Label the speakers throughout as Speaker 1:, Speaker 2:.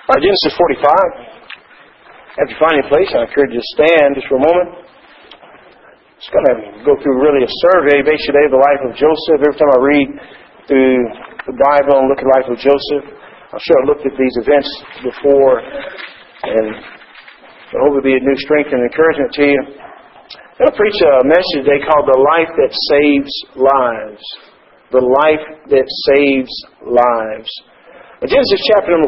Speaker 1: All right, Genesis 45. After you find a place, I encourage you to stand just for a moment. Just going to go through really a survey based today of the life of Joseph. Every time I read through the Bible and look at the life of Joseph, I'm sure I looked at these events before, and I hope it'll be a new strength and encouragement to you. I'm going to preach a message today called The Life That Saves Lives. The Life That Saves Lives. In Genesis chapter number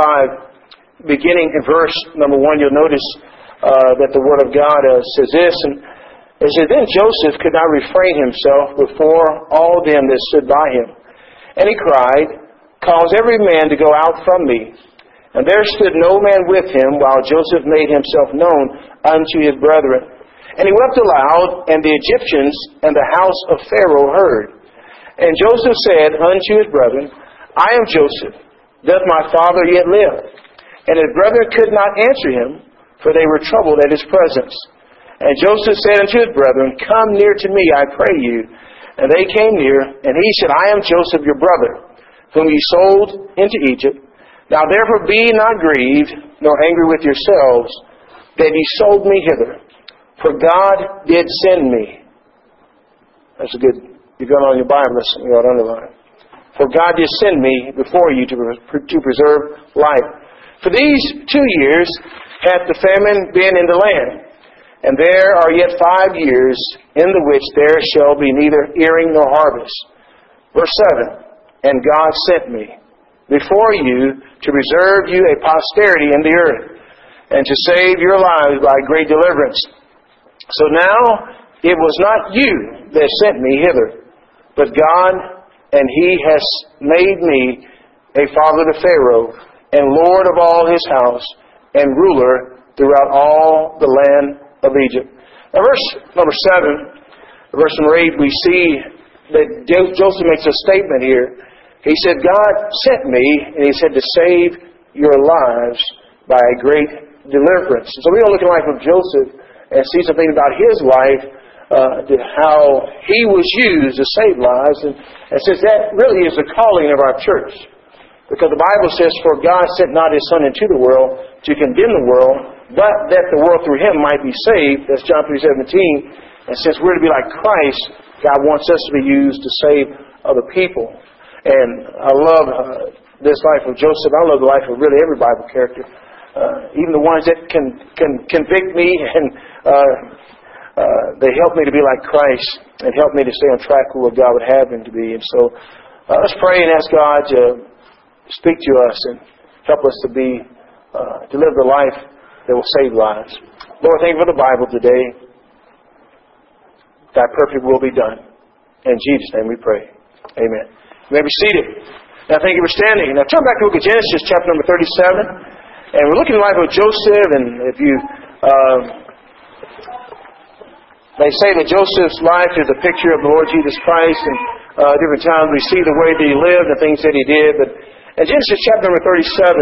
Speaker 1: 45, beginning in verse number 1, you'll notice that the Word of God says this, and it says, Then Joseph could not refrain himself before all them that stood by him. And he cried, Cause every man to go out from me. And there stood no man with him, while Joseph made himself known unto his brethren. And he wept aloud, and the Egyptians and the house of Pharaoh heard. And Joseph said unto his brethren, I am Joseph. Doth my father yet live? And his brethren could not answer him, for they were troubled at his presence. And Joseph said unto his brethren, Come near to me, I pray you. And they came near, and he said, I am Joseph your brother, whom ye sold into Egypt. Now therefore be not grieved, nor angry with yourselves, that ye sold me hither. For God did send me. That's a good, you've got on your Bible, you ought to underline. For God did send me before you to preserve life. For these 2 years hath the famine been in the land, and there are yet 5 years in the which there shall be neither earing nor harvest. Verse 7, And God sent me before you to preserve you a posterity in the earth, and to save your lives by great deliverance. So now it was not you that sent me hither, but God, and He has made me a father to Pharaoh, and Lord of all his house, and ruler throughout all the land of Egypt. Now verse number 7, verse number 8, we see that Joseph makes a statement here. He said, God sent me, and He said, to save your lives by a great deliverance. So we're going to look at the life of Joseph and see something about his life, how he was used to save lives. And since that really is the calling of our church. Because the Bible says, For God sent not His Son into the world to condemn the world, but that the world through Him might be saved. That's John 3:17. And since we're to be like Christ, God wants us to be used to save other people. And I love this life of Joseph. I love the life of really every Bible character. Even the ones that can convict me, and they help me to be like Christ and help me to stay on track with what God would have me to be. And so let's pray and ask God to speak to us and help us to be to live the life that will save lives. Lord, thank you for the Bible today. Thy perfect will be done. In Jesus' name we pray. Amen. You may be seated. Now thank you for standing. Now turn back to look at Genesis chapter number 37. And we're looking at the life of Joseph. And if you they say that Joseph's life is a picture of the Lord Jesus Christ. And different times we see the way that He lived and things that He did. But in Genesis chapter number 37,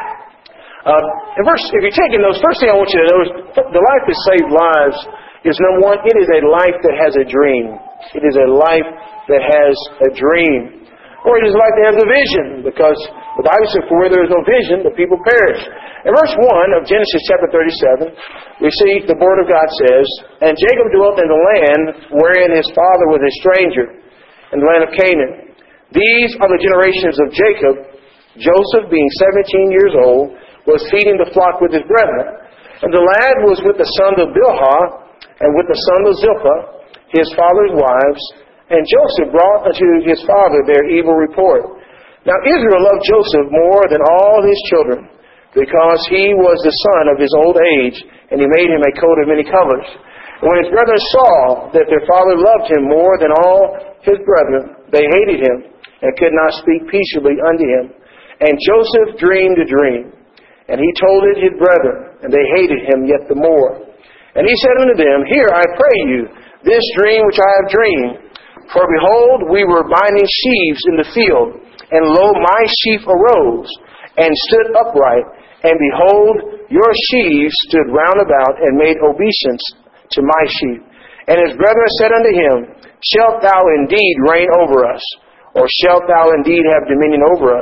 Speaker 1: if you're taking those, first thing I want you to know is the life that saved lives is, number one, it is a life that has a dream. It is a life that has a dream. Or it is a life that has a vision, because the Bible says, For where there is no vision, the people perish. In verse 1 of Genesis chapter 37, we see the Word of God says, And Jacob dwelt in the land wherein his father was a stranger, in the land of Canaan. These are the generations of Jacob. Joseph, being 17 years old, was feeding the flock with his brethren. And the lad was with the sons of Bilhah, and with the sons of Zilpah, his father's wives. And Joseph brought unto his father their evil report. Now Israel loved Joseph more than all his children, because he was the son of his old age, and he made him a coat of many colors. And when his brethren saw that their father loved him more than all his brethren, they hated him, and could not speak peaceably unto him. And Joseph dreamed a dream, and he told it his brethren, and they hated him yet the more. And he said unto them, Hear, I pray you, this dream which I have dreamed. For behold, we were binding sheaves in the field, and lo, my sheaf arose, and stood upright, and behold, your sheaves stood round about, and made obeisance to my sheaf. And his brethren said unto him, Shalt thou indeed reign over us? Or shalt thou indeed have dominion over us?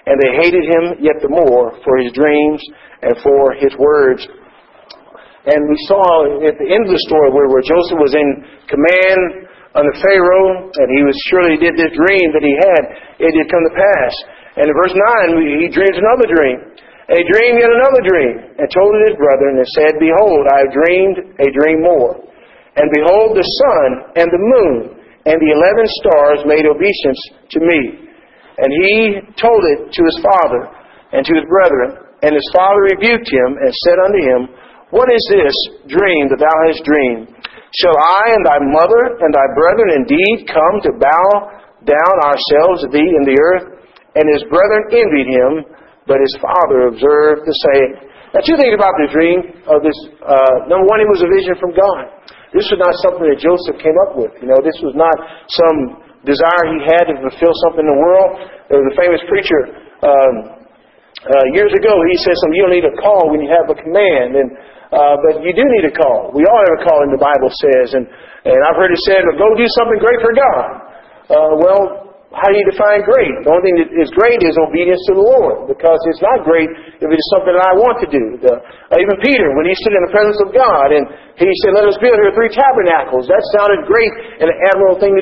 Speaker 1: And they hated him yet the more for his dreams and for his words. And we saw at the end of the story where Joseph was in command under Pharaoh, and surely did this dream that he had, it did come to pass. And in verse 9, he dreams another dream. And he dreamed yet another dream, and told it his brethren, and said, Behold, I have dreamed a dream more. And behold, the sun and the moon and the 11 stars made obeisance to me. And he told it to his father and to his brethren. And his father rebuked him and said unto him, What is this dream that thou hast dreamed? Shall I and thy mother and thy brethren indeed come to bow down ourselves to thee in the earth? And his brethren envied him, but his father observed the saying. Now, two things about the dream of this. Number one, it was a vision from God. This was not something that Joseph came up with. This was not some desire he had to fulfill something in the world. There was a famous preacher years ago. He said something, you don't need a call when you have a command. But you do need a call. We all have a calling, the Bible says. And I've heard it said, go do something great for God. How do you define great? The only thing that is great is obedience to the Lord, because it's not great if it is something that I want to do. Even Peter, when he stood in the presence of God, and he said, let us build here 3 tabernacles. That sounded great and an admirable thing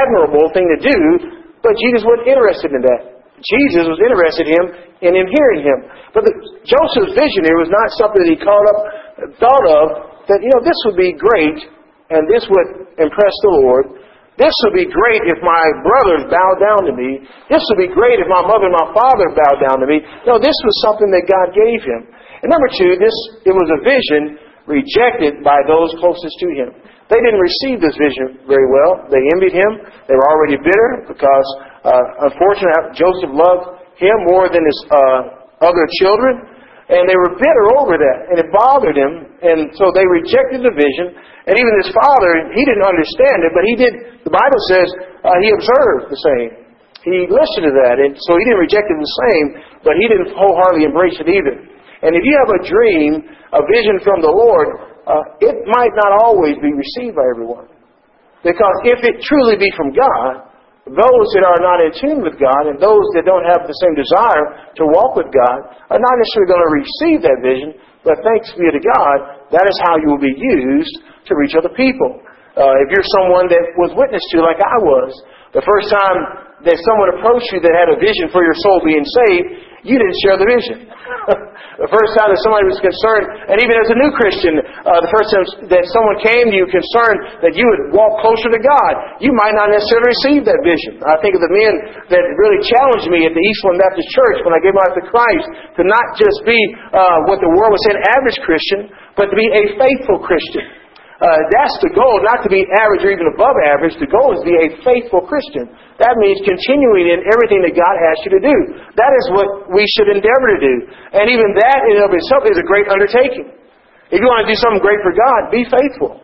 Speaker 1: to do, but Jesus wasn't interested in that. Jesus was interested in him hearing him. But Joseph's vision here was not something that he thought of, that, this would be great, and this would impress the Lord. This would be great if my brothers bowed down to me. This would be great if my mother and my father bowed down to me. No, this was something that God gave him. And number two, it was a vision rejected by those closest to him. They didn't receive this vision very well. They envied him. They were already bitter because, unfortunately, Joseph loved him more than his other children. And they were bitter over that. And it bothered him. And so they rejected the vision. And even his father, he didn't understand it, but he did. The Bible says he observed the same. He listened to that. And so he didn't reject it the same, but he didn't wholeheartedly embrace it either. And if you have a dream, a vision from the Lord, it might not always be received by everyone. Because if it truly be from God, those that are not in tune with God and those that don't have the same desire to walk with God are not necessarily going to receive that vision, but thanks be to God, that is how you will be used to reach other people. If you're someone that was witnessed to like I was, the first time that someone approached you that had a vision for your soul being saved, you didn't share the vision. The first time that somebody was concerned, and even as a new Christian, the first time that someone came to you concerned that you would walk closer to God, you might not necessarily receive that vision. I think of the men that really challenged me at the Eastland Baptist Church when I gave my life to Christ to not just be what the world would say an average Christian, but to be a faithful Christian. That's the goal, not to be average or even above average. The goal is to be a faithful Christian. That means continuing in everything that God asks you to do. That is what we should endeavor to do. And even that in and of itself is a great undertaking. If you want to do something great for God, be faithful.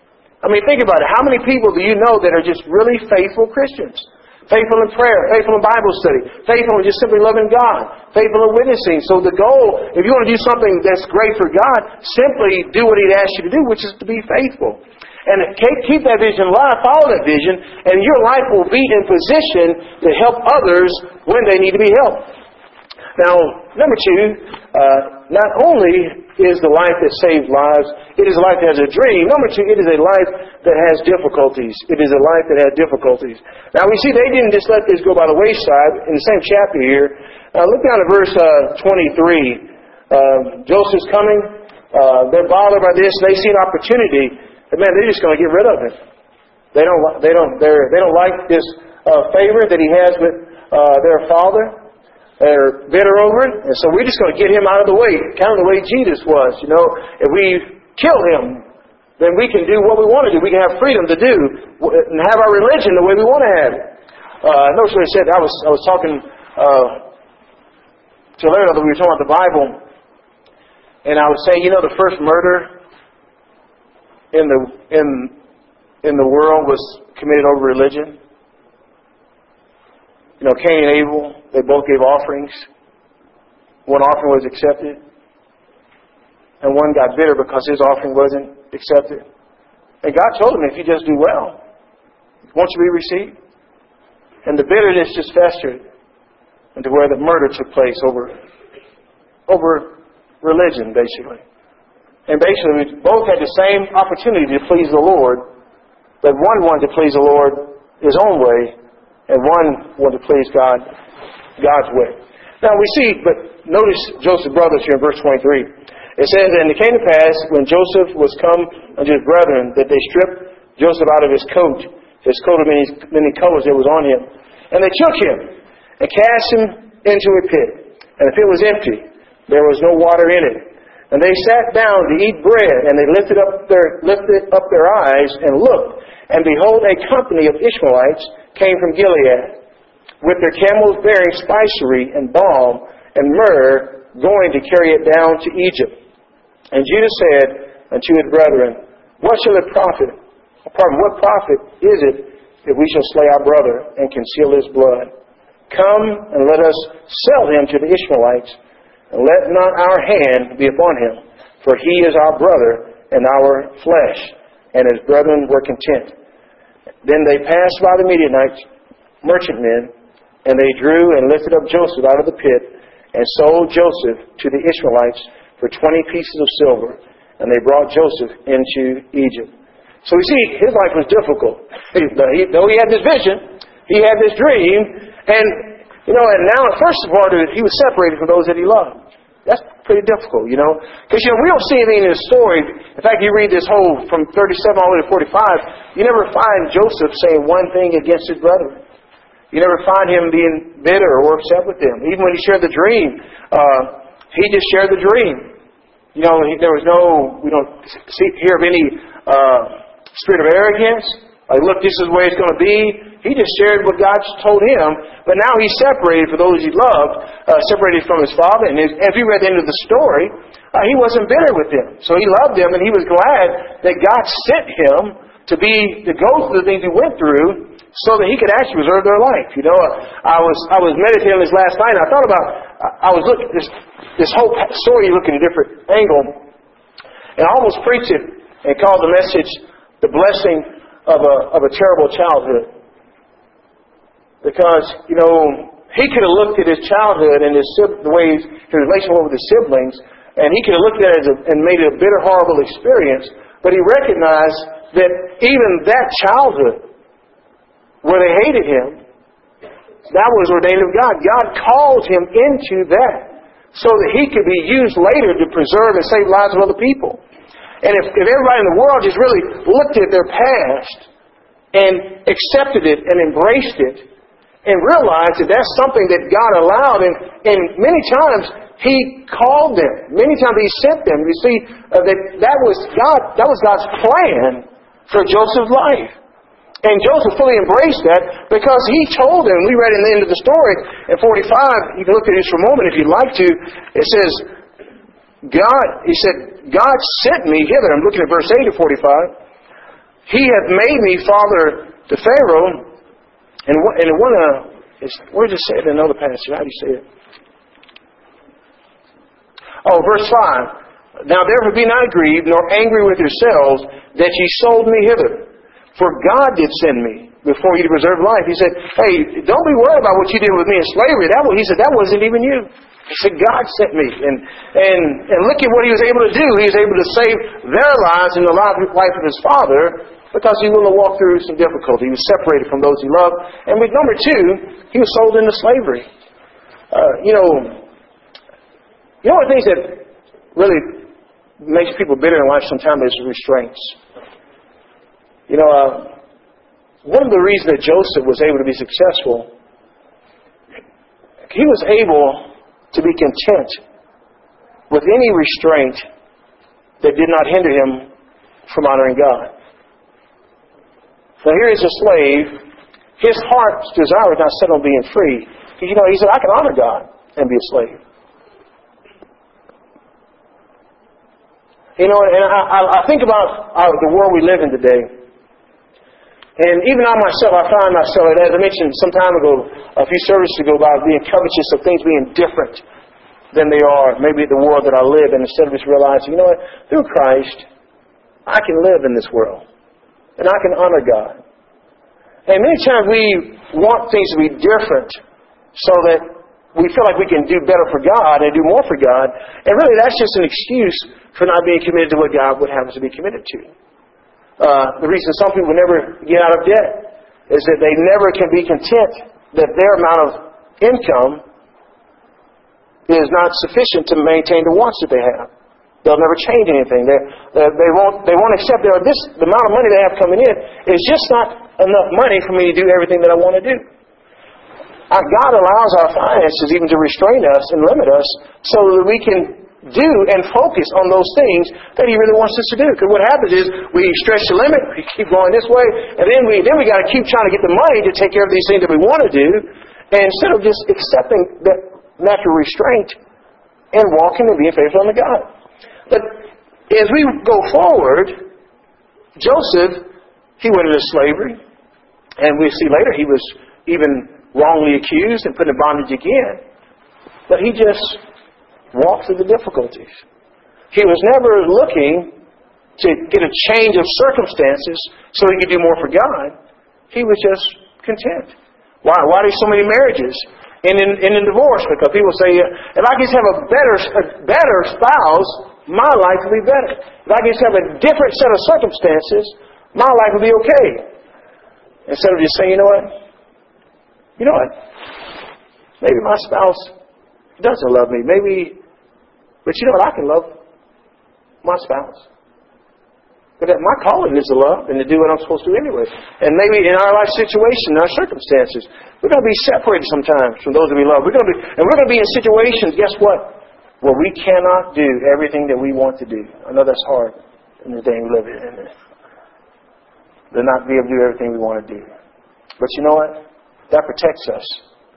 Speaker 1: I mean, think about it. How many people do you know that are just really faithful Christians? Faithful in prayer, faithful in Bible study, faithful in just simply loving God, faithful in witnessing. So the goal, if you want to do something that's great for God, simply do what He'd asked you to do, which is to be faithful. And keep that vision alive, follow that vision, and your life will be in position to help others when they need to be helped. Now, number two, not only is the life that saves lives, it is a life that has a dream. Number two, it is a life that has difficulties. It is a life that has difficulties. Now, we see they didn't just let this go by the wayside in the same chapter here. Look down at verse 23. Joseph's coming. They're bothered by this. They see an opportunity. And man, they're just going to get rid of it. They don't like this favor that he has with their father. They're bitter over it, and so we're just going to get him out of the way, kind of the way Jesus was. You know, if we kill him, then we can do what we want to do. We can have freedom to do and have our religion the way we want to have it. Notice what I said. I was talking to Larry, we were talking about the Bible, and I was saying, you know, the first murder in the world was committed over religion. You know, Cain and Abel, they both gave offerings. One offering was accepted. And one got bitter because his offering wasn't accepted. And God told him, if you just do well, won't you be received? And the bitterness just festered. and to where the murder took place over religion, basically. And basically, we both had the same opportunity to please the Lord, but one wanted to please the Lord his own way, and one wanted to please God God's way. Now we see, but notice Joseph's brothers here in verse 23. It says, "And it came to pass, when Joseph was come unto his brethren, that they stripped Joseph out of his coat of many colors that was on him. And they took him, and cast him into a pit. And the pit was empty. There was no water in it. And they sat down to eat bread, and they lifted up their eyes, and looked. And behold, a company of Ishmaelites came from Gilead, with their camels bearing spicery, and balm, and myrrh, going to carry it down to Egypt. And Judah said unto his brethren, What profit is it if we shall slay our brother and conceal his blood? Come and let us sell him to the Ishmaelites, and let not our hand be upon him, for he is our brother and our flesh. And his brethren were content. Then they passed by the Midianites, merchantmen, and they drew and lifted up Joseph out of the pit, and sold Joseph to the Ishmaelites for 20 pieces of silver. And they brought Joseph into Egypt. So we see, his life was difficult. Though he had this vision, he had this dream, and now first of all, he was separated from those that he loved. That's pretty difficult, Because, we don't see anything in his story. In fact, you read this whole, from 37 all the way to 45, you never find Joseph saying one thing against his brethren. You never find him being bitter or upset with them. Even when he shared the dream, he just shared the dream. There was we don't hear of any spirit of arrogance. Like, look, this is the way it's going to be. He just shared what God told him. But now he's separated for those he loved, separated from his father. And if you read the end of the story, he wasn't bitter with them. So he loved them, and he was glad that God sent him to go through the things he went through, so that he could actually preserve their life. I was meditating on this last night, and I thought about, I was looking at this whole story, looking at a different angle, and I almost preached it and called the message "The Blessing of a Terrible Childhood." Because, he could have looked at his childhood and his relationship with his siblings, and he could have looked at it and made it a bitter, horrible experience, but he recognized that even that childhood, where they hated him, that was ordained of God. God called him into that so that he could be used later to preserve and save lives of other people. And if everybody in the world just really looked at their past and accepted it and embraced it and realized that that's something that God allowed, and many times he called them, many times he sent them. You see, that was God's plan for Joseph's life. And Joseph fully embraced that because he told them, we read in the end of the story, in 45, you can look at this for a moment if you'd like to, it says, God sent me hither. I'm looking at verse 8 of 45. He hath made me father to Pharaoh. Where does it say it in another passage? How do you say it? Verse 5. Now therefore be not grieved, nor angry with yourselves, that ye sold me hither. For God did send me before you to preserve life. He said, hey, don't be worried about what you did with me in slavery. He said, that wasn't even you. He said, God sent me. And look at what he was able to do. He was able to save their lives and the life of his father because he was willing to walk through some difficulty. He was separated from those he loved. And with number 2, he was sold into slavery. One of the things that really makes people bitter in life sometimes is restraints. One of the reasons that Joseph was able to be successful, he was able to be content with any restraint that did not hinder him from honoring God. Now here is a slave. His heart's desire was not set on being free. He said, I can honor God and be a slave. And I think about the world we live in today. And even I myself, I find myself, as I mentioned some time ago, a few services ago, about being covetous of things being different than they are, maybe the world that I live in, instead of just realizing, through Christ, I can live in this world. And I can honor God. And many times we want things to be different so that we feel like we can do better for God and do more for God. And really, that's just an excuse for not being committed to what God would have us to be committed to. The reason some people never get out of debt is that they never can be content that their amount of income is not sufficient to maintain the wants that they have. They'll never change anything. They won't accept the amount of money they have coming in is just not enough money for me to do everything that I want to do. God allows our finances even to restrain us and limit us so that we can do and focus on those things that He really wants us to do. Because what happens is we stretch the limit, we keep going this way, and then we got to keep trying to get the money to take care of these things that we want to do, and instead of just accepting that natural restraint and walking and being faithful unto God. But as we go forward, Joseph, he went into slavery, and we see later he was even wrongly accused and put in bondage again. But he just walked through the difficulties. He was never looking to get a change of circumstances so he could do more for God. He was just content. Why do so many marriages end in divorce? Because people say, if I could just have a better spouse, my life will be better. If I could just have a different set of circumstances, my life will be okay. Instead of just saying, you know what? Maybe my spouse doesn't love me. But you know what? I can love my spouse. But my calling is to love and to do what I'm supposed to do anyway. And maybe in our life situation, in our circumstances, we're going to be separated sometimes from those that we love. We're going to be in situations, guess what? Where we cannot do everything that we want to do. I know that's hard in the day we live in, isn't it? To not be able to do everything we want to do. But you know what? That protects us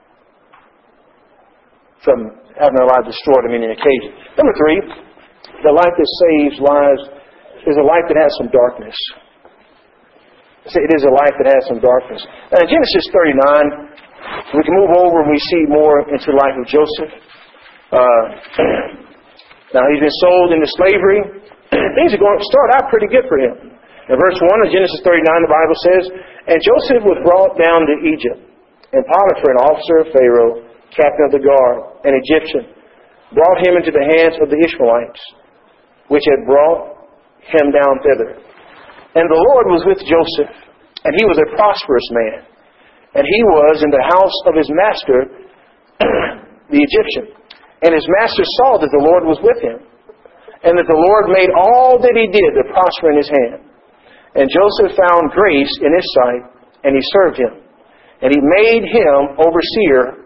Speaker 1: from having our lives destroyed on many occasions. Number 3, the life that saves lives is a life that has some darkness. It is a life that has some darkness. Now in Genesis 39, we can move over and we see more into the life of Joseph. Now he's been sold into slavery. Things are going to start out pretty good for him. In verse 1 of Genesis 39, the Bible says, "And Joseph was brought down to Egypt, and Potiphar, an officer of Pharaoh, captain of the guard, an Egyptian, brought him into the hands of the Ishmaelites, which had brought him down thither. And the Lord was with Joseph, and he was a prosperous man. And he was in the house of his master, the Egyptian. And his master saw that the Lord was with him, and that the Lord made all that he did to prosper in his hand. And Joseph found grace in his sight, and he served him. And he made him overseer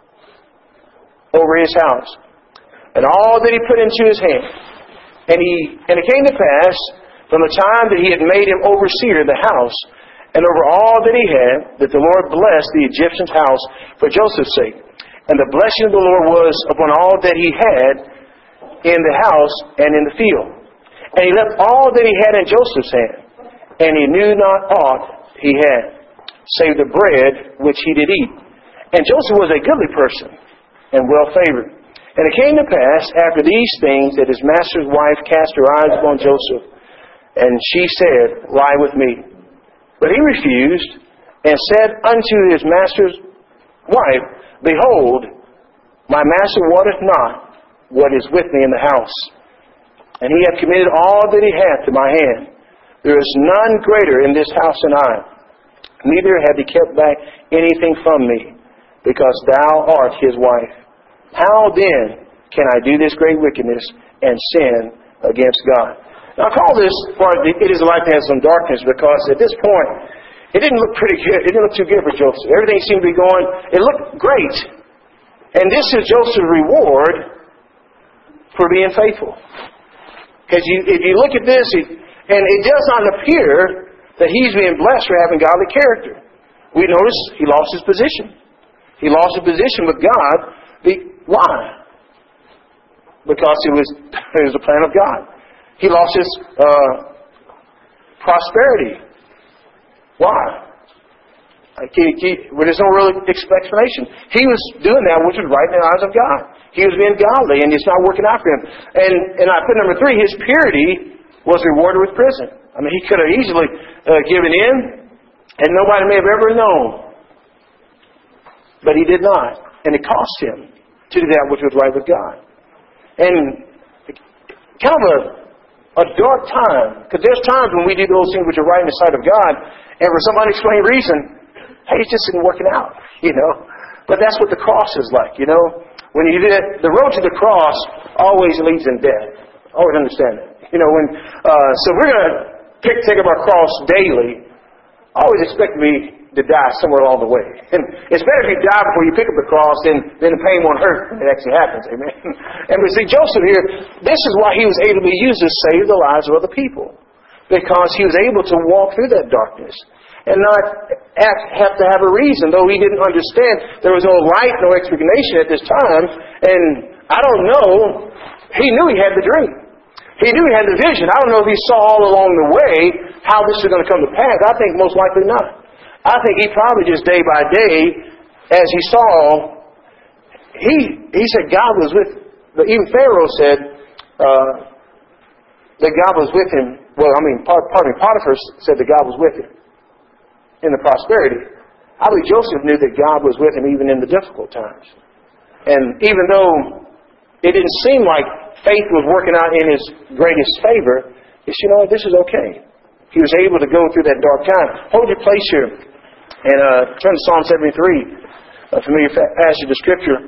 Speaker 1: over his house, and all that he put into his hand. And it came to pass, from the time that he had made him overseer of the house, and over all that he had, that the Lord blessed the Egyptian's house for Joseph's sake. And the blessing of the Lord was upon all that he had in the house and in the field. And he left all that he had in Joseph's hand, and he knew not aught he had, save the bread which he did eat. And Joseph was a goodly person, and well favored. And it came to pass after these things that his master's wife cast her eyes upon Joseph, and she said, Lie with me. But he refused, and said unto his master's wife, Behold, my master wotteth not what is with me in the house, and he hath committed all that he hath to my hand. There is none greater in this house than I, neither hath he kept back anything from me, because thou art his wife. How then can I do this great wickedness and sin against God? Now I call this part, it is a life that has some darkness, because at this point, it didn't look pretty good. It didn't look too good for Joseph. Everything seemed to be going, it looked great. And this is Joseph's reward for being faithful. Because if you look at this, and it does not appear that he's being blessed for having godly character. We notice he lost his position. He lost his position with God. Why? Because it was the plan of God. He lost his prosperity. Why? There's no real explanation. He was doing that which was right in the eyes of God. He was being godly, and it's not working out for him. And I put number 3, his purity was rewarded with prison. I mean, he could have easily given in, and nobody may have ever known. But he did not. And it cost him. to do that which was right with God. And kind of a dark time, because there's times when we do those things which are right in the sight of God, and for some unexplained reason, hey, it just isn't working out, But that's what the cross is like, When you do that, the road to the cross always leads in death. Always understand that. So we're going to take up our cross daily. Always expect to die somewhere along the way. And it's better if you die before you pick up the cross than the pain won't hurt when it actually happens. Amen. And we see Joseph here, this is why he was able to be used to save the lives of other people. Because he was able to walk through that darkness and not have to have a reason, though he didn't understand. There was no light, no explanation at this time. And I don't know, he knew he had the dream. He knew he had the vision. I don't know if he saw all along the way how this was going to come to pass. I think most likely not. I think he probably just day by day, as he saw, he said God was with, even Pharaoh said that God was with him. Well, Potiphar said that God was with him in the prosperity. I believe Joseph knew that God was with him even in the difficult times. And even though it didn't seem like faith was working out in his greatest favor, he said, this is okay. He was able to go through that dark time. Hold your place here and turn to Psalm 73, a familiar passage of Scripture.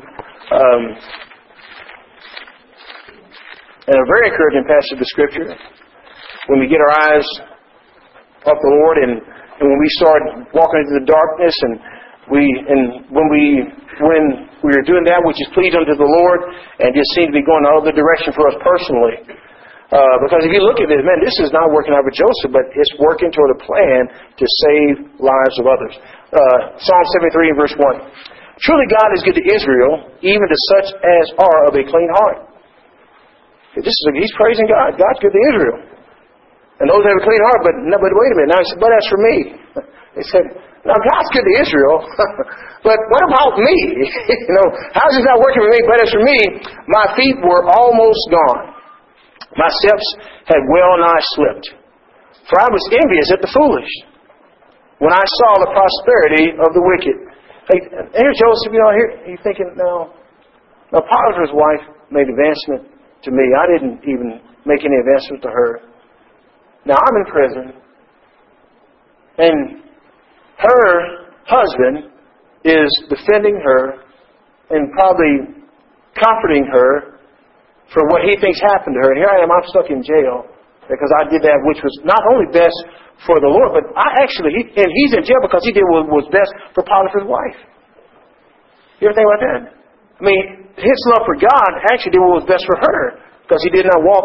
Speaker 1: And a very encouraging passage of Scripture. When we get our eyes off the Lord and when we start walking into the darkness and when we are doing that which is pleasing unto the Lord and just seem to be going the other direction for us personally. Because if you look at this, man, this is not working out with Joseph, but it's working toward a plan to save lives of others. Psalm 73 and verse 1. Truly God is good to Israel, even to such as are of a clean heart. He's praising God. God's good to Israel. And those that have a clean heart, but wait a minute. Now he said, but as for me. They said, now God's good to Israel, but what about me? How's this not working for me? But as for me, my feet were almost gone. My steps had well nigh slipped. For I was envious at the foolish when I saw the prosperity of the wicked. Here's Joseph, here you're thinking, now Potiphar's wife made advancement to me. I didn't even make any advancement to her. Now I'm in prison. And her husband is defending her and probably comforting her for what he thinks happened to her. And here I am, I'm stuck in jail because I did that which was not only best for the Lord, but and he's in jail because he did what was best for Potiphar's wife. You ever think about that? His love for God actually did what was best for her because he did not walk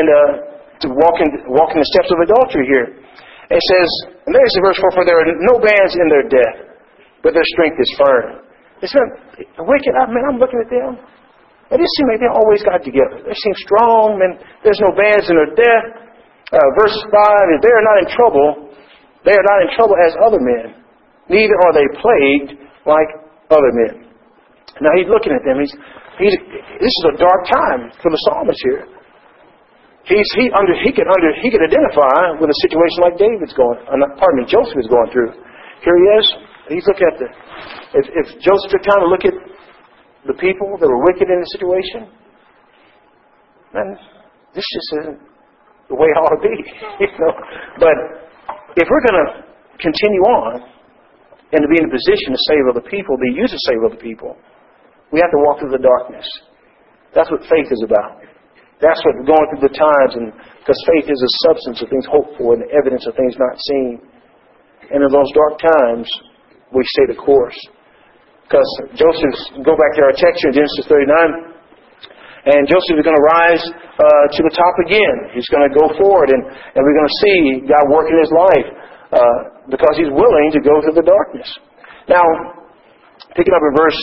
Speaker 1: in the steps of adultery here. It says, and there's verse 4, for there are no bands in their death, but their strength is firm. It said, wicked, I'm looking at them. And it seems like they always got together. They seem strong, and there's no bands in their death. Verse 5, they are not in trouble. They are not in trouble as other men. Neither are they plagued like other men. Now he's looking at them. This is a dark time for the psalmist here. He could identify with a situation like Joseph is going through. Here he is. He's looking at if Joseph took time to look at the people that were wicked in the situation, then this just isn't the way it ought to be. But if we're going to continue on and to be in a position to save other people, be used to save other people, we have to walk through the darkness. That's what faith is about. That's what going through the times, and because faith is a substance of things hoped for and the evidence of things not seen. And in those dark times, we stay the course. Because Joseph, go back to our text here in Genesis 39, and Joseph is going to rise to the top again. He's going to go forward, and we're going to see God work in his life because he's willing to go through the darkness. Now, picking up in verse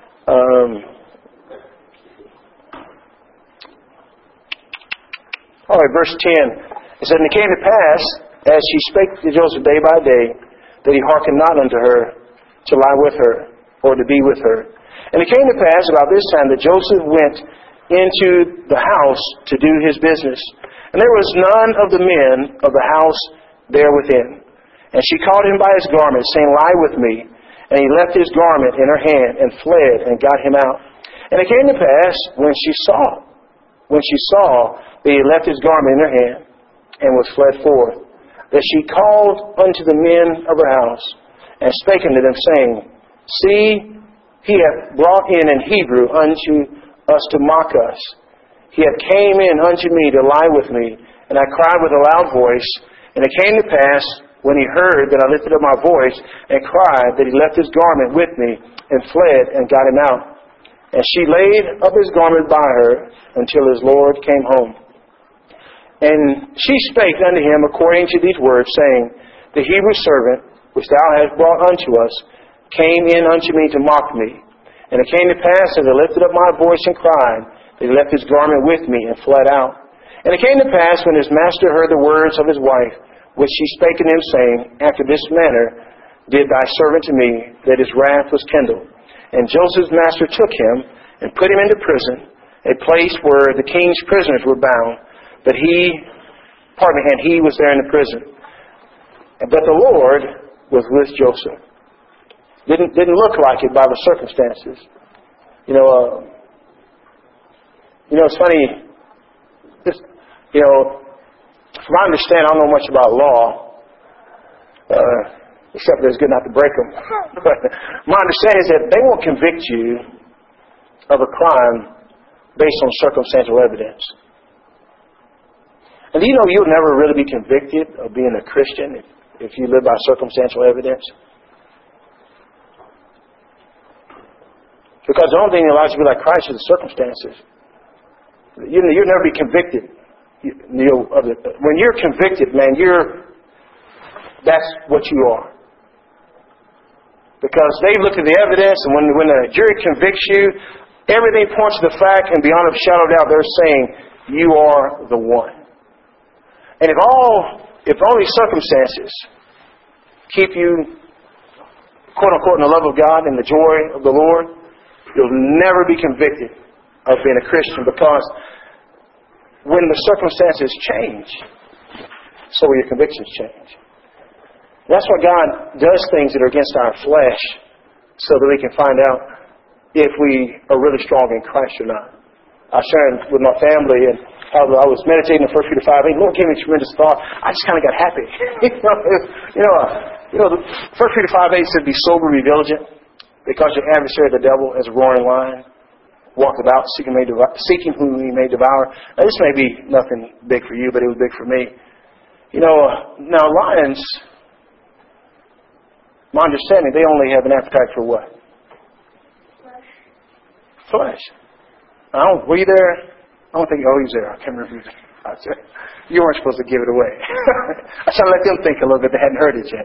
Speaker 1: verse 10. It said, and it came to pass, as she spake to Joseph day by day, that he hearkened not unto her to lie with her, or to be with her. And it came to pass about this time that Joseph went into the house to do his business. And there was none of the men of the house there within. And she caught him by his garment, saying, lie with me. And he left his garment in her hand, and fled, and got him out. And it came to pass, when she saw that he left his garment in her hand, and was fled forth, that she called unto the men of her house, and spake unto them, saying, See, he hath brought in an Hebrew unto us to mock us. He hath came in unto me to lie with me, and I cried with a loud voice. And it came to pass, when he heard that I lifted up my voice and cried, that he left his garment with me, and fled, and got him out. And she laid up his garment by her, until his Lord came home. And she spake unto him according to these words, saying, The Hebrew servant, which thou hast brought unto us, came in unto me to mock me. And it came to pass, as I lifted up my voice and cried, that he left his garment with me, and fled out. And it came to pass, when his master heard the words of his wife, which she spake unto him, saying, After this manner did thy servant to me, that his wrath was kindled. And Joseph's master took him, and put him into prison, a place where the king's prisoners were bound. But he was there in the prison. But the Lord was with Joseph. Didn't look like it by the circumstances. It's funny. From my understanding, I don't know much about law, except that it's good not to break them. But my understanding is that they won't convict you of a crime based on circumstantial evidence. And you'll never really be convicted of being a Christian if you live by circumstantial evidence. Because the only thing that allows you to be like Christ is the circumstances. You'll never be convicted. When you're convicted, man, that's what you are. Because they look at the evidence, and when the jury convicts you, everything points to the fact, and beyond a shadow of doubt, they're saying, you are the one. And if all these circumstances keep you, quote unquote, in the love of God and the joy of the Lord, you'll never be convicted of being a Christian, because when the circumstances change, so will your convictions change. That's why God does things that are against our flesh, so that we can find out if we are really strong in Christ or not. I was sharing with my family, and I was meditating in 1 Peter 5:8. Lord gave me a tremendous thought. I just kind of got happy. The 1 Peter 5:8 said, Be sober, be vigilant, because your adversary, the devil, as a roaring lion, walked about seeking whom he may devour. Now, this may be nothing big for you, but it was big for me. Now lions, my understanding, they only have an appetite for what? Flesh. Were you there? I don't think, he's there. I can't remember. You weren't supposed to give it away. I tried to let them think a little bit. They hadn't heard it yet.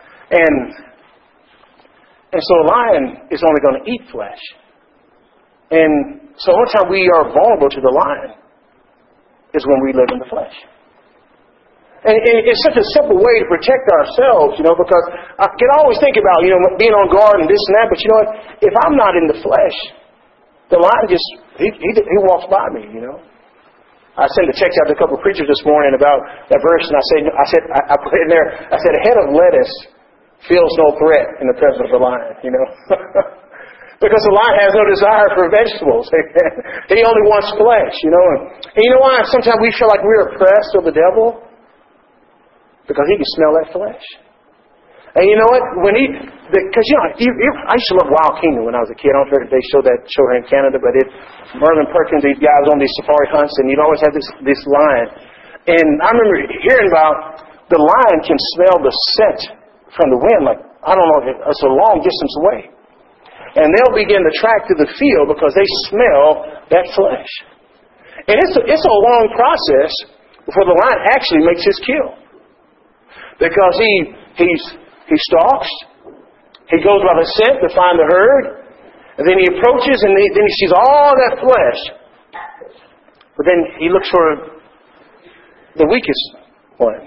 Speaker 1: And so a lion is only going to eat flesh. And so the only time we are vulnerable to the lion is when we live in the flesh. And it's such a simple way to protect ourselves, because I can always think about, being on guard and this and that, but you know what? If I'm not in the flesh, the lion just, he walks by me, I sent a text out to a couple of preachers this morning about that verse, and I put it in there, I said, a head of lettuce feels no threat in the presence of the lion, Because the lion has no desire for vegetables. He only wants flesh, And you know why sometimes we feel like we're oppressed of the devil? Because he can smell that flesh. And you know what? Because I used to love Wild Kingdom when I was a kid. I don't know if they showed that show here in Canada, but Merlin Perkins, these guys on these safari hunts, and you'd always have this lion. And I remember hearing about the lion can smell the scent from the wind, like, I don't know, it's a long distance away. And they'll begin to track to the field because they smell that flesh. And it's a long process before the lion actually makes his kill. Because he stalks, he goes by the scent to find the herd, and then he approaches and then he sees all that flesh. But then he looks for the weakest one.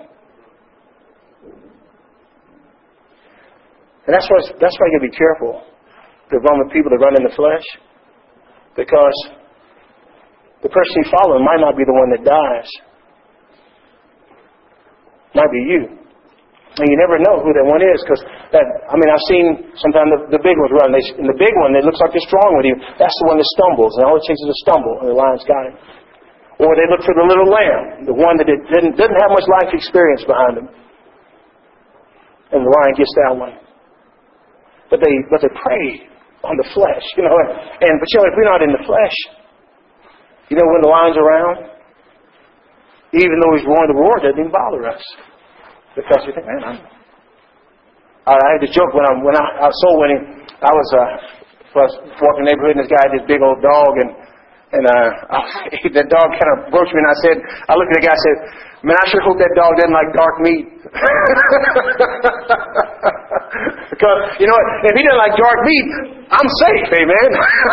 Speaker 1: And that's why you got to be careful to run with people that run in the flesh, because the person you follow might not be the one that dies. Might be you. And you never know who that one is, because I've seen sometimes the big ones run. And the big one, it looks like they're strong with you. That's the one that stumbles, and all it takes is a stumble, and the lion's got him. Or they look for the little lamb, the one that doesn't have much life experience behind him, and the lion gets that one. But they prey on the flesh, But if we're not in the flesh, when the lion's around, even though he's roaring the roar, it doesn't even bother us. Because you think, man, I had this joke when I was soul winning. I was walking the neighborhood, and this guy had this big old dog, and that dog kind of approached me, and I looked at the guy and said, man, I sure hope that dog doesn't like dark meat. Because, if he doesn't like dark meat, I'm safe, amen.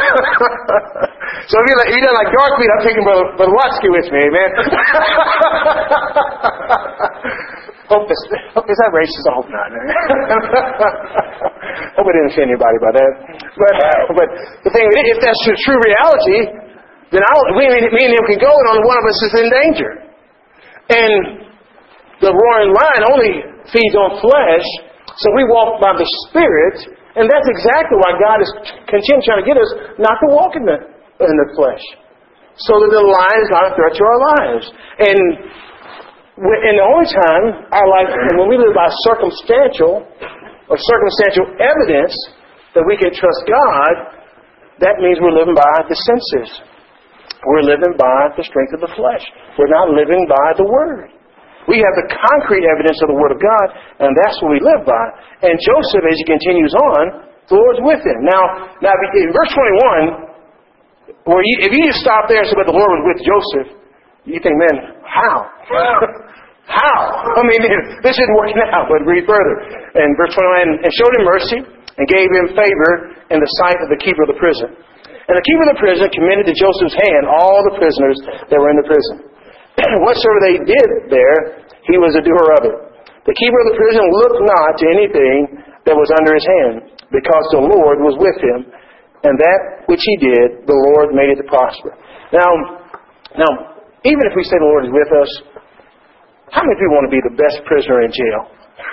Speaker 1: So if he doesn't like dark meat, I'm taking Brother Watsky with me, amen. Is that racist? I hope not. Hope I didn't offend anybody by that. But the thing, if that's the true reality, then me and him can go, and only one of us is in danger. And the roaring lion only feeds on flesh, so we walk by the Spirit, and that's exactly why God is continuing trying to get us not to walk in the flesh, so that the lion is not a threat to our lives. And the only time our life, when we live by circumstantial evidence that we can trust God, that means we're living by the senses. We're living by the strength of the flesh. We're not living by the Word. We have the concrete evidence of the Word of God, and that's what we live by. And Joseph, as he continues on, the Lord's with him. Now in verse 21, if you just stop there and say, but the Lord was with Joseph, you think, man, how? How? This isn't working out, but read further. And verse 21, and showed him mercy, and gave him favor in the sight of the keeper of the prison. And the keeper of the prison committed to Joseph's hand all the prisoners that were in the prison. Whatsoever they did there, he was a doer of it. The keeper of the prison looked not to anything that was under his hand, because the Lord was with him, and that which he did, the Lord made it to prosper. Now, even if we say the Lord is with us, how many people want to be the best prisoner in jail?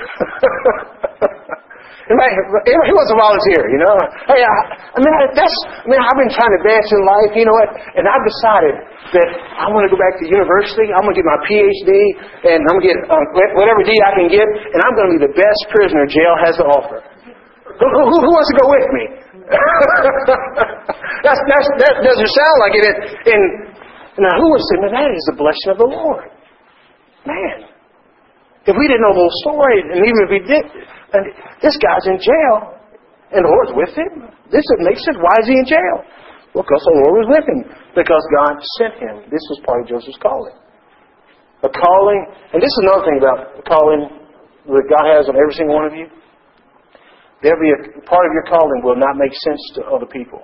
Speaker 1: He wants to volunteer, Hey, I've been trying to advance in life, and I've decided that I want to go back to university. I'm going to get my PhD, and I'm going to get whatever D I can get, and I'm going to be the best prisoner jail has to offer. Who wants to go with me? That doesn't sound like it. And now, who would say, man, that is the blessing of the Lord? Man, if we didn't know the whole story, and even if we did, and this guy's in jail, and the Lord's with him. This makes sense. Why is he in jail? Well, because the Lord was with him. Because God sent him. This was part of Joseph's calling. A calling, and this is another thing about the calling that God has on every single one of you. Every part of your calling will not make sense to other people.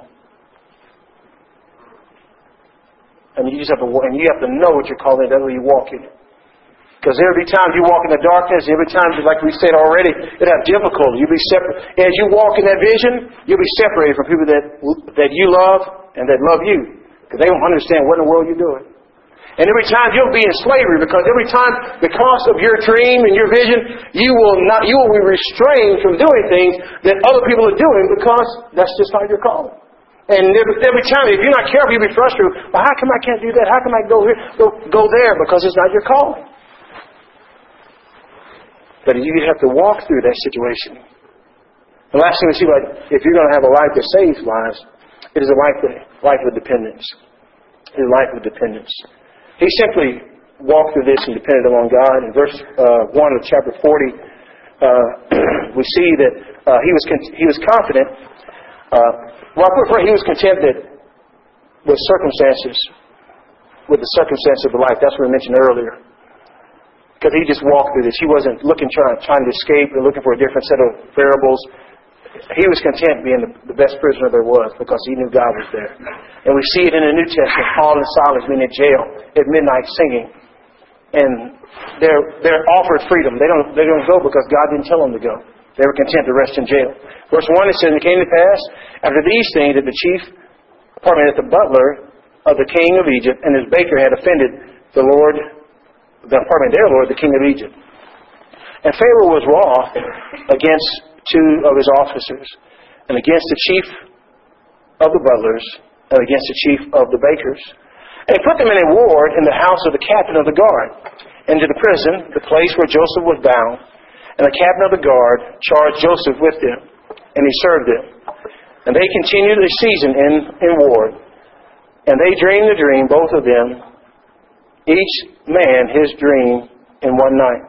Speaker 1: And you just have to, and you have to know what your calling is. That's where you walk in it. Because every time you walk in the darkness, every time, like we said already, you'll have difficulty. You'll be separate. As you walk in that vision, you'll be separated from people that you love and that love you. Because they don't understand what in the world you're doing. And every time you'll be in slavery, because every time, because of your dream and your vision, you will be restrained from doing things that other people are doing, because that's just not your calling. And every time, if you're not careful, you'll be frustrated. Well, how come I can't do that? How come I go here, go there? Because it's not your calling. But you have to walk through that situation. The last thing we see, if you're going to have a life that saves lives, it is a life of dependence. It is a life of dependence. He simply walked through this and depended on God. In verse 1 of chapter 40, we see that he was confident. He was content that with the circumstances of the life. That's what we mentioned earlier. Because he just walked through this. He wasn't trying to escape or looking for a different set of variables. He was content being the best prisoner there was, because he knew God was there. And we see it in the New Testament. Paul and Silas being in jail at midnight singing. And they're offered freedom. They don't go because God didn't tell them to go. They were content to rest in jail. Verse 1, it says, "And it came to pass, after these things, that the butler of the king of Egypt and his baker had offended their Lord, the king of Egypt. And Pharaoh was wroth against two of his officers, and against the chief of the butlers, and against the chief of the bakers. And he put them in a ward in the house of the captain of the guard, into the prison, the place where Joseph was bound. And the captain of the guard charged Joseph with them, and he served them. And they continued a season in ward. And they dreamed the dream, both of them, each man his dream in one night.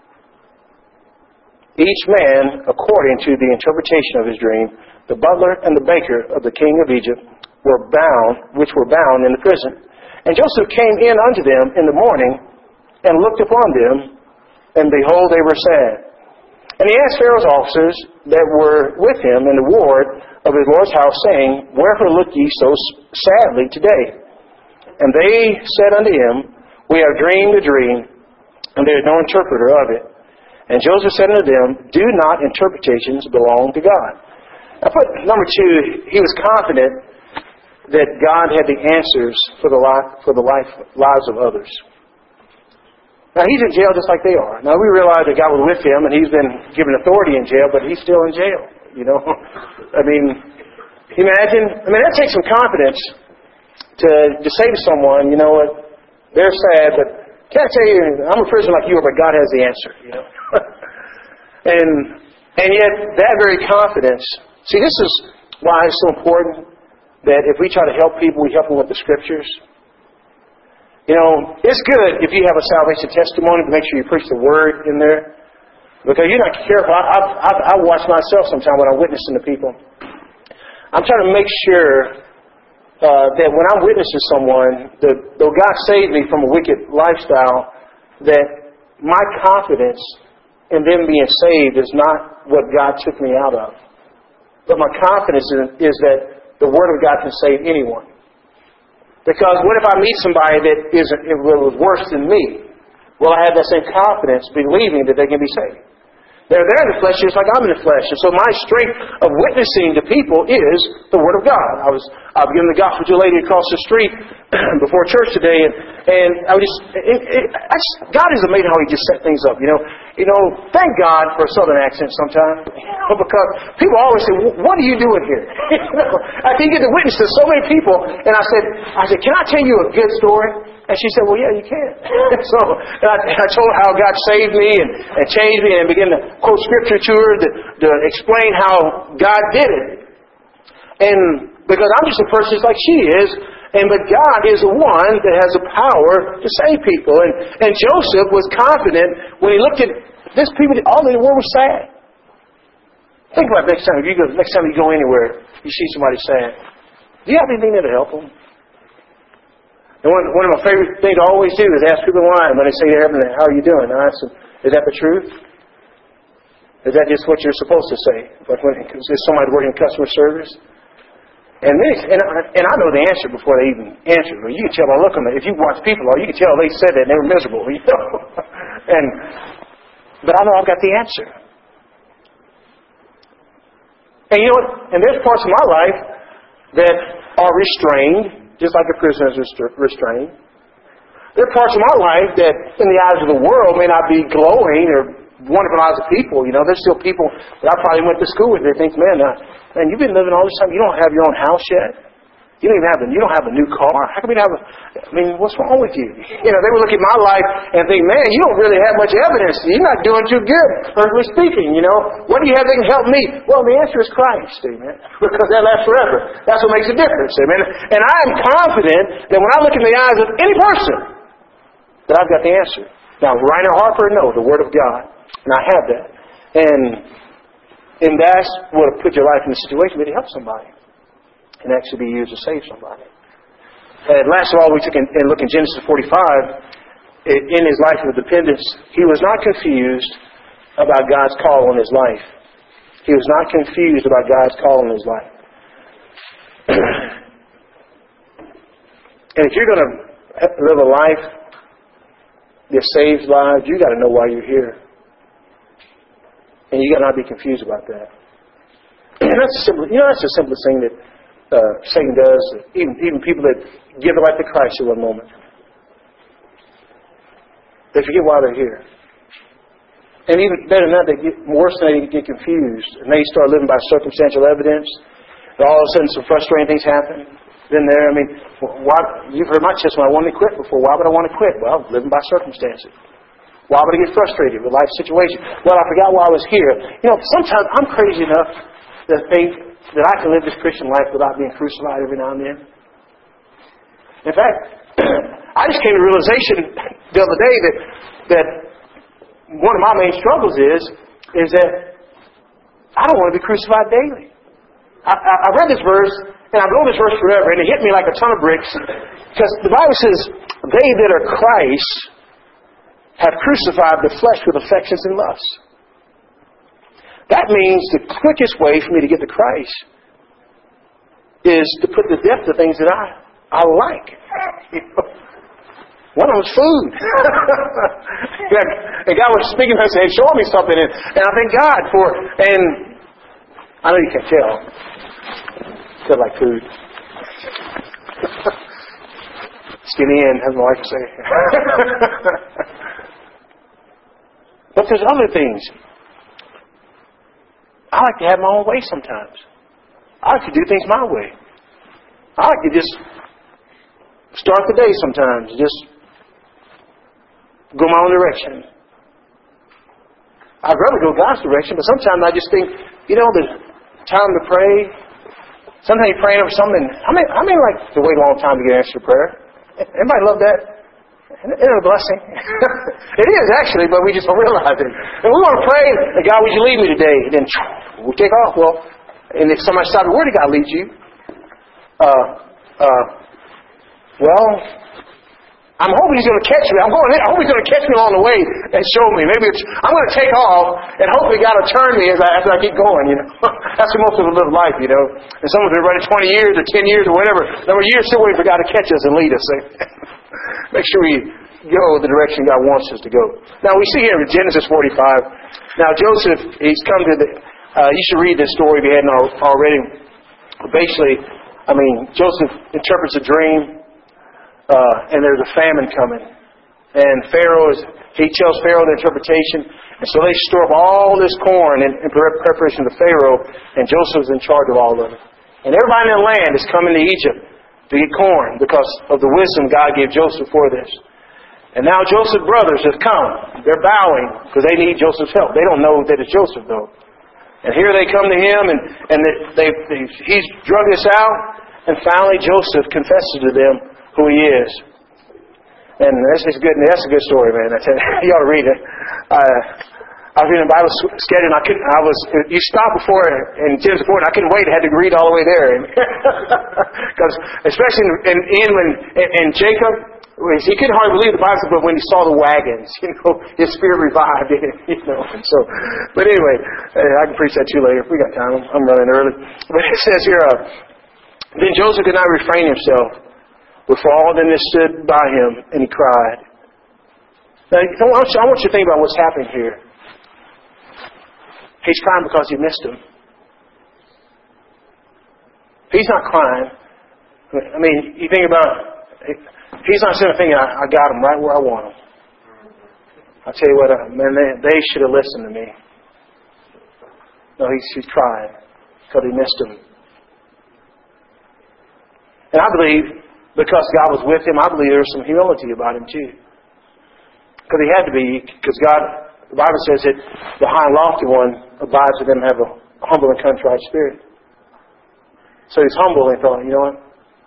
Speaker 1: Each man according to the interpretation of his dream. The butler and the baker of the king of Egypt which were bound in the prison. And Joseph came in unto them in the morning, and looked upon them, and behold, they were sad. And he asked Pharaoh's officers that were with him in the ward of his Lord's house, saying, Wherefore look ye so sadly today? And they said unto him, We have dreamed a dream, and there is no interpreter of it. And Joseph said unto them, Do not interpretations belong to God? Now, number two, he was confident that God had the answers for the lives of others. Now, he's in jail just like they are. Now, we realize that God was with him, and he's been given authority in jail, but he's still in jail. You know, I mean, that takes some confidence to say to someone, you know what, they're sad, but can I tell you, I'm a prisoner like you are, but God has the answer, you know. and yet, that very confidence, see, this is why it's so important that if we try to help people, we help them with the Scriptures. You know, it's good if you have a salvation testimony to make sure you preach the Word in there. Because you're not careful. I watch myself sometimes when I'm witnessing to people. I'm trying to make sure that when I'm witnessing someone, though God saved me from a wicked lifestyle, that my confidence in them being saved is not what God took me out of. But my confidence is that the Word of God can save anyone. Because what if I meet somebody that was worse than me? Will I have that same confidence believing that they can be saved? They're there in the flesh just like I'm in the flesh. And so my strength of witnessing to people is the Word of God. I was giving the gospel to a lady across the street before church today, and God is amazing how He just set things up. You know, thank God for a southern accent sometimes, because people always say, "What are you doing here?" I can get to witness to so many people, and I said, "Can I tell you a good story?" And she said, "Well, yeah, you can." So I told her how God saved me and changed me, and began to quote Scripture to her to explain how God did it. And because I'm just a person just like she is, but God is the one that has the power to save people. And Joseph was confident when he looked at this people. All in the world was sad. Think about it next time you go anywhere, you see somebody sad. Do you have anything that'll help them? And one of my favorite things I always do is ask people in line when they say to heaven, "How are you doing?" And I ask them, "Is that the truth? Is that just what you're supposed to say?" But is somebody working in customer service? And I know the answer before they even answer. You can tell by looking at it. If you watch people, you can tell they said that and they were miserable. You know? But I know I've got the answer. And you know what? And there's parts of my life that are restrained, just like a prisoner is restrained. There are parts of my life that, in the eyes of the world, may not be glowing or wonderful eyes of people. You know, there's still people that I probably went to school with. They think, man, you've been living all this time. You don't have your own house yet. You don't have a new car. How come you don't have what's wrong with you? You know, they would look at my life and think, man, you don't really have much evidence. You're not doing too good, personally speaking, you know. What do you have that can help me? Well, the answer is Christ, amen. Because that lasts forever. That's what makes a difference, amen. And I am confident that when I look in the eyes of any person, that I've got the answer. Now, Reiner Harper, no, the Word of God. And I have that. And that's what will put your life in a situation where you help somebody. And actually be used to save somebody. And last of all, we took and look in Genesis 45. In his life of dependence, he was not confused about God's call on his life. He was not confused about God's call on his life. And if you're going to live a life that saves lives, you got to know why you're here. And you got to not be confused about that. And that's the simplest thing that Satan does. Even people that give their life to Christ at one moment, they forget why they're here. And even better than that, they get worse than they get confused. And they start living by circumstantial evidence. And all of a sudden some frustrating things happen. Then you've heard my testimony, I wanted to quit before. Why would I want to quit? Well, living by circumstances. Why would I get frustrated with life situation? Well, I forgot why I was here. Sometimes I'm crazy enough to think that I can live this Christian life without being crucified every now and then. In fact, I just came to the realization the other day that one of my main struggles is that I don't want to be crucified daily. I read this verse, and I've known this verse forever, and it hit me like a ton of bricks, because the Bible says, they that are Christ have crucified the flesh with affections and lusts. That means the quickest way for me to get to Christ is to put to death the things that I like. One of them was food. And God was speaking to us and showing me something. And I thank God for it. And I know you can't tell. I like food. Skinny in, as my wife would say. But there's other things. I like to have my own way sometimes. I like to do things my way. I like to just start the day sometimes. Just go my own direction. I'd rather go God's direction, but sometimes I just think, there's time to pray. Sometimes you're praying over something. I mean like to wait a long time to get an answer to prayer. Everybody love that? Isn't it a blessing? It is, actually, but we just don't realize it. And we want to pray, and God, would you lead me today? And then we take off. Well, and if somebody stops, where did God lead you? Well, I'm hoping He's going to catch me. I hope He's going to catch me along the way and show me. Maybe I'm going to take off, and hopefully God will turn me as I keep going. That's the most of a little life. And some of us have been running 20 years or 10 years or whatever. Then we're years still waiting for God to catch us and lead us. Make sure we go the direction God wants us to go. Now we see here in Genesis 45. Now Joseph, he's come to you should read this story if you hadn't already. Basically, Joseph interprets a dream, and there's a famine coming. And he tells Pharaoh the interpretation, and so they store up all this corn in preparation to Pharaoh, and Joseph's in charge of all of it. And everybody in the land is coming to Egypt to get corn because of the wisdom God gave Joseph for this. And now Joseph's brothers have come. They're bowing because they need Joseph's help. They don't know that it's Joseph, though. And here they come to him, and he's drug this out, and finally Joseph confesses to them who he is. And that's a good story, man. You ought to read it. I was reading the Bible schedule, and you stopped before in Genesis 4, and I couldn't wait. I had to read all the way there. Because, especially in Jacob, he couldn't hardly believe the Bible, but when he saw the wagons, his spirit revived. And so, but anyway, I can preach that to you later if we got time. I'm running early. But it says here, then Joseph could not refrain himself, but for all of them that stood by him, and he cried. Now, I want you to think about what's happening here. He's crying because he missed him. He's not crying. You think about it. He's not sitting thinking, I got him right where I want him. I'll tell you what, they should have listened to me. No, he's crying because he missed him. And I believe, because God was with him, I believe there was some humility about him too. Because he had to be, because God, the Bible says that the high and lofty one abides with them, have a humble and contrite spirit. So he's humble and thought, you know what?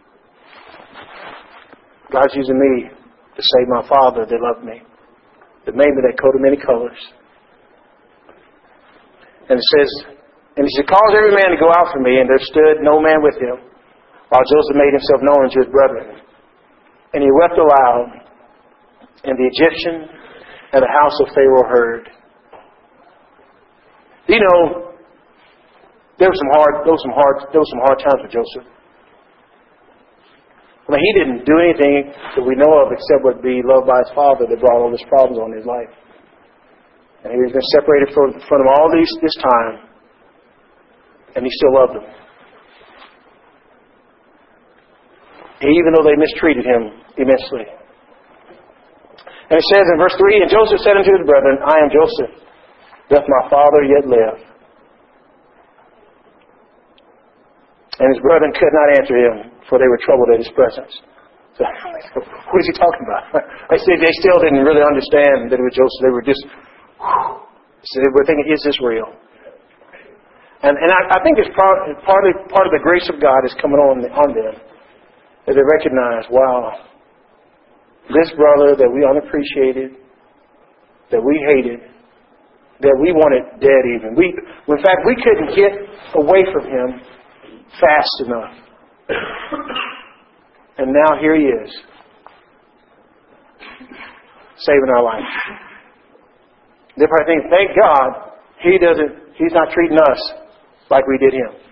Speaker 1: God's using me to save my Father that loved me, that made me that coat of many colors. And it says, and he said, cause every man to go out from me, and there stood no man with him, while Joseph made himself known unto his brethren. And he wept aloud, and the Egyptian and the house of Pharaoh heard. There were some hard times with Joseph. He didn't do anything that we know of except what be loved by his father that brought all these problems on his life. And he was been separated from him all this time, and he still loved them. Even though they mistreated him immensely. And it says in verse 3, and Joseph said unto his brethren, I am Joseph. doth my father yet live? And his brethren could not answer him, for they were troubled at his presence. So, what is he talking about? They still didn't really understand that it was Joseph. They were just, they were thinking, is this real? And I think it's part of the grace of God is coming on them. That they recognize, wow, this brother that we unappreciated, that we hated, that we wanted dead even. In fact, we couldn't get away from him fast enough. And now here he is, saving our life. They probably think, thank God, he's not treating us like we did him.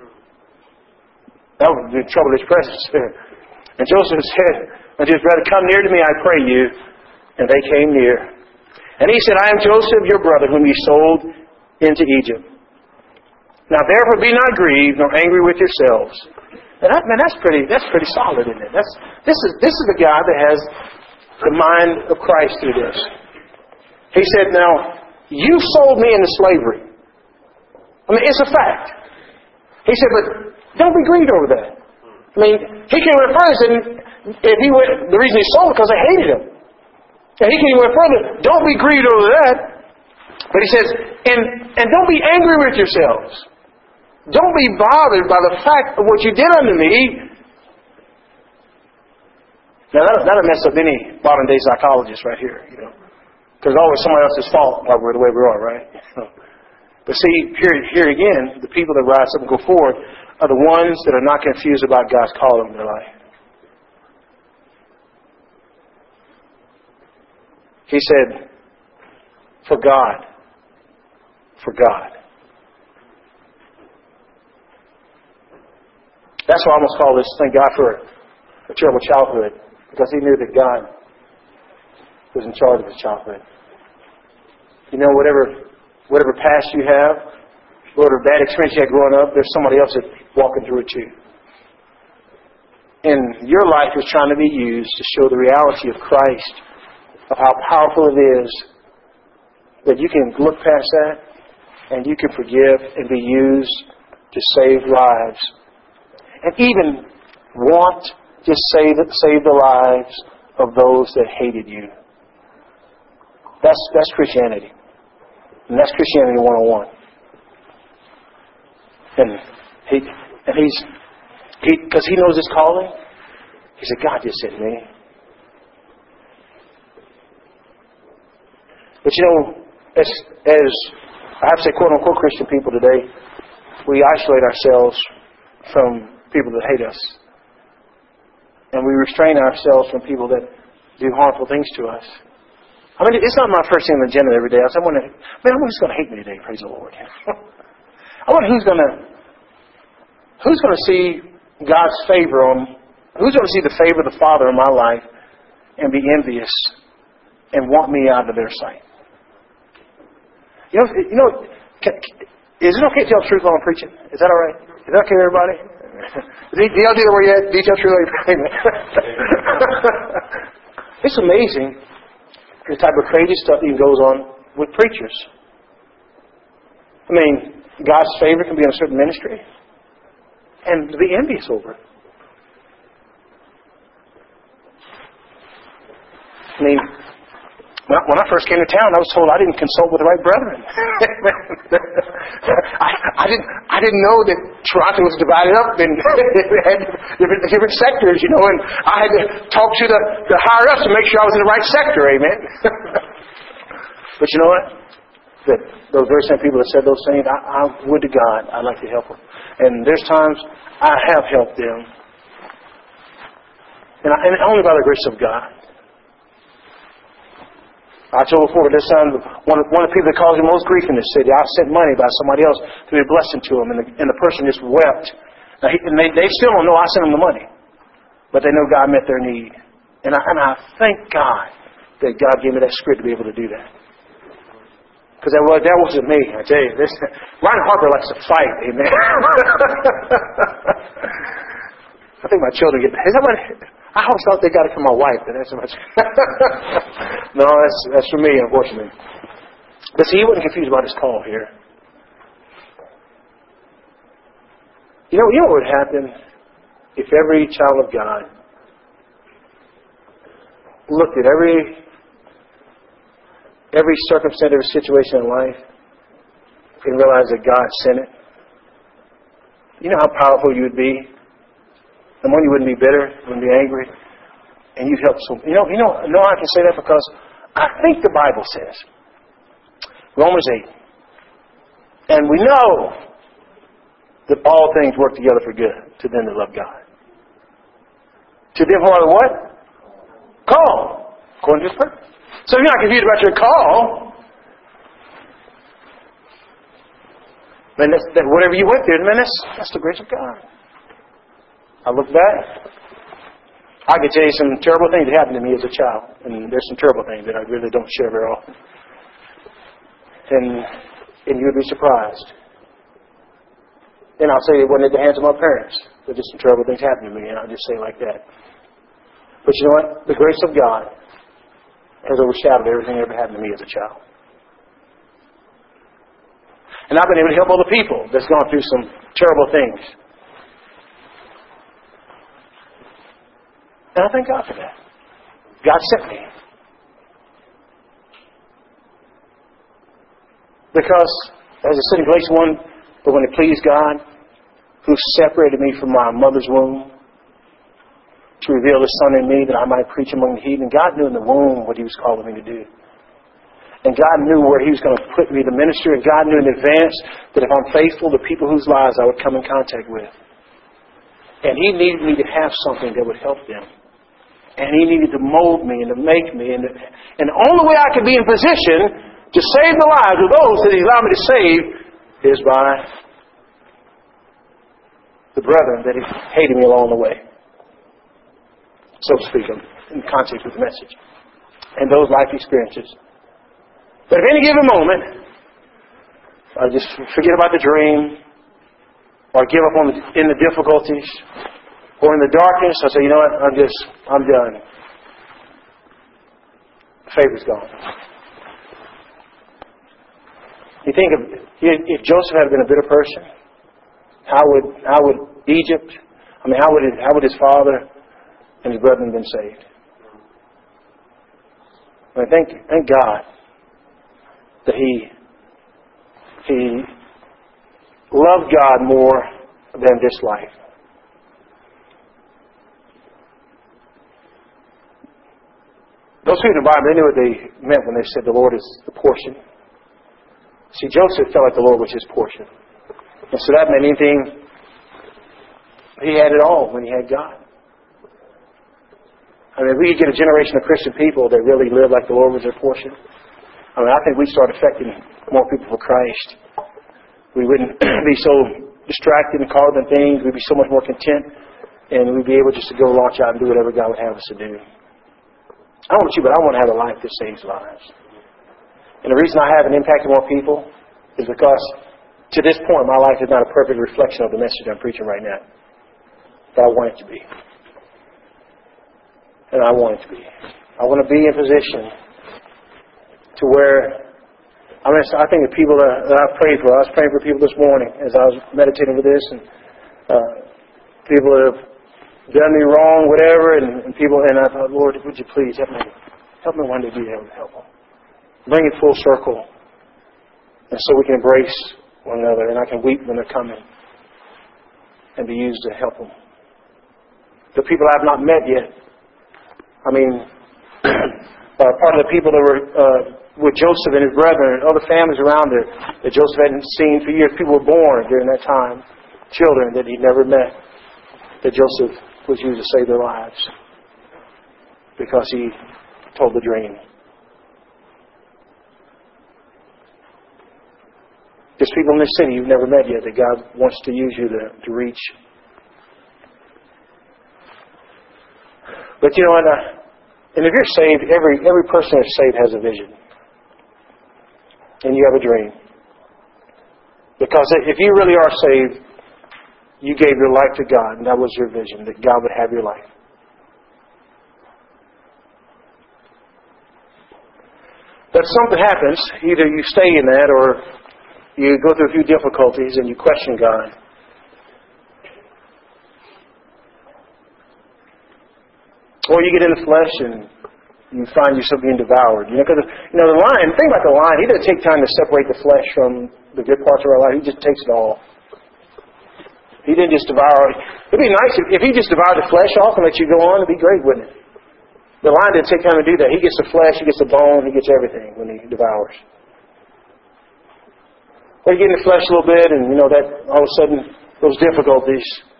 Speaker 1: That would be trouble his presence. And Joseph said, "My dear brother, come near to me, I pray you." And they came near. And he said, "I am Joseph, your brother, whom you sold into Egypt. Now therefore be not grieved, nor angry with yourselves." And that's pretty solid, isn't it? This is the guy that has the mind of Christ through this. He said, "Now, you sold me into slavery." I mean, it's a fact. He said, "But don't be grieved over that." I mean, he came a further and said, the reason he sold it because they hated him. And he came a further, don't be grieved over that. But he says, and don't be angry with yourselves. Don't be bothered by the fact of what you did unto me. Now, that'll mess up any modern day psychologist right here, you know. Because it's always somebody else's fault why we're the way we are, right? But see, here again, the people that rise up and go forward are the ones that are not confused about God's calling in their life. He said, for God. For God. That's why I almost call this, thank God for a terrible childhood. Because he knew that God was in charge of his childhood. You know, whatever past you have, whatever bad experience you had growing up, there's somebody else that's walking through it too. And your life is trying to be used to show the reality of Christ, of how powerful it is, that you can look past that and you can forgive and be used to save lives. And even want to save the lives of those that hated you. That's Christianity. And that's Christianity 101. And because he knows his calling, he said, God just sent me. But you know, as I have to say, quote unquote Christian people today, we isolate ourselves from people that hate us. And we restrain ourselves from people that do harmful things to us. I mean, it's not my first thing on the agenda every day. I wonder, who's going to hate me today? Praise the Lord. I wonder who's going to see God's favor on, who's going to see the favor of the Father in my life and be envious and want me out of their sight. You know, is it okay to tell the truth while I'm preaching? Is that all right? Is that okay, everybody? Do y'all do that where you at? Do you tell the truth while you're preaching? It's amazing the type of crazy stuff that goes on with preachers. I mean, God's favor can be on a certain ministry and to be envious over it. I mean, when I first came to town, I was told I didn't consult with the right brethren. I didn't know that Toronto was divided up and had different sectors, you know, and I had to talk to the higher ups to make sure I was in the right sector, amen. But you know what? That those very same people that said those things, I would to God, I'd like to help them. And there's times I have helped them. And only by the grace of God. I told before this son, one of the people that caused him most grief in this city, I sent money by somebody else to be a blessing to him, and the person just wept. Now, they still don't know I sent them the money, but they know God met their need. And I thank God that God gave me that spirit to be able to do that. Because that wasn't me, I tell you. Ron Harper likes to fight, amen. I think my children is that what... I always thought they got it from my wife, but that's so much. No, that's for me, unfortunately. But see, he wasn't confused about his call here. You know what would happen if every child of God looked at every circumstance, every situation in life and realized that God sent it? You know how powerful you would be? And one, you wouldn't be bitter, you wouldn't be angry, and you'd help some. I can say that because I think the Bible says, Romans 8, and we know that all things work together for good to them that love God. To them who are what? Called according to His purpose. So if you're not confused about your call, then whatever you went through, man, that's the grace of God. I look back, I can tell you some terrible things that happened to me as a child. And there's some terrible things that I really don't share very often. And you would be surprised. And I'll say it wasn't at the hands of my parents. But just some terrible things happened to me, and I'll just say it like that. But you know what? The grace of God has overshadowed everything that ever happened to me as a child. And I've been able to help other people that's gone through some terrible things. And I thank God for that. God sent me. Because, as I said in Galatians 1, but when it pleased God, who separated me from my mother's womb, to reveal His Son in me that I might preach among the heathen. God knew in the womb what He was calling me to do. And God knew where He was going to put me to minister. And God knew in advance that if I'm faithful, the people whose lives I would come in contact with. And He needed me to have something that would help them. And He needed to mold me and to make me. And the only way I could be in position to save the lives of those that He allowed me to save is by the brethren that He hated me along the way. So to speak, in context with the message. And those life experiences. But at any given moment, I just forget about the dream, or give up in the difficulties, or in the darkness. I say, you know what, I'm done. The favor's gone. You think if Joseph had been a bitter person, how would Egypt? How would his father and his brethren been saved? Thank God that he loved God more than this life. Those people in the Bible, they knew what they meant when they said the Lord is the portion. See, Joseph felt like the Lord was his portion. And so that meant anything, he had it all when he had God. If we could get a generation of Christian people that really live like the Lord was their portion, I think we'd start affecting more people for Christ. We wouldn't be so distracted and caught up in things. We'd be so much more content, and we'd be able just to go launch out and do whatever God would have us to do. I don't know about you, but I want to have a life that saves lives. And the reason I haven't impacted more people is because to this point, my life is not a perfect reflection of the message I'm preaching right now. But I want it to be. And I want it to be. I want to be in position to where, I think the people that I've prayed for, I was praying for people this morning as I was meditating with this, and people that have done me wrong, whatever, and people, and I thought, Lord, would you please help me one day be able to help them. Bring it full circle. And so we can embrace one another, and I can weep when they're coming and be used to help them. The people I've not met yet, part of the people that were with Joseph and his brethren and other families around there that Joseph hadn't seen for years. People were born during that time, children that he never met, that Joseph was used to save their lives because he told the dream. There's people in this city you've never met yet that God wants to use you to reach. But you know what? And if you're saved, every person that's saved has a vision. And you have a dream. Because if you really are saved, you gave your life to God, and that was your vision, that God would have your life. But something happens. Either you stay in that or you go through a few difficulties and you question God. Or you get in the flesh and you find yourself being devoured. Because the lion, think about the lion, he doesn't take time to separate the flesh from the good parts of our life. He just takes it all. He didn't just devour it. It'd be nice if he just devoured the flesh off and let you go on. It'd be great, wouldn't it? The lion didn't take time to do that. He gets the flesh, he gets the bone, he gets everything when he devours. Or you get in the flesh a little bit and, that all of a sudden, those difficulties,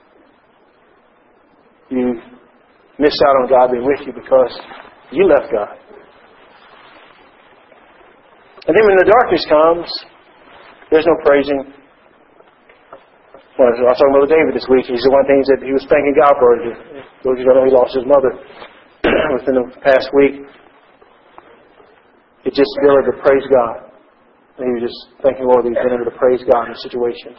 Speaker 1: you miss out on God being with you because you left God. And then when the darkness comes, there's no praising. Well, I was talking about David this week. He said one of the things that he was thanking God for. Those of you know he lost his mother within the past week. It's just ability to praise God. And he was just thanking the Lord that he's been able to praise God in situations.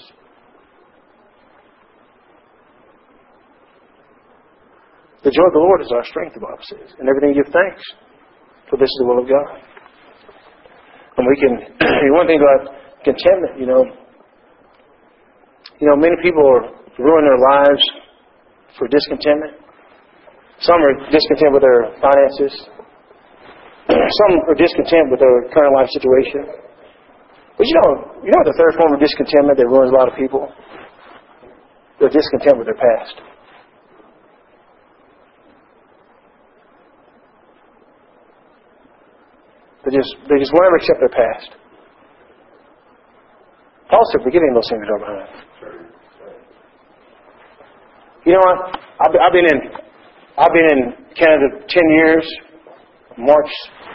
Speaker 1: The joy of the Lord is our strength, the Bible says. And everything give thanks. For this is the will of God. And we can, one thing about contentment, many people are ruining their lives for discontentment. Some are discontent with their finances. Some are discontent with their current life situation. But you know the third form of discontentment that ruins a lot of people? They're discontent with their past. They just won't ever accept their past. Paul said, forgetting those things are behind. You know what? I've been in Canada 10 years. March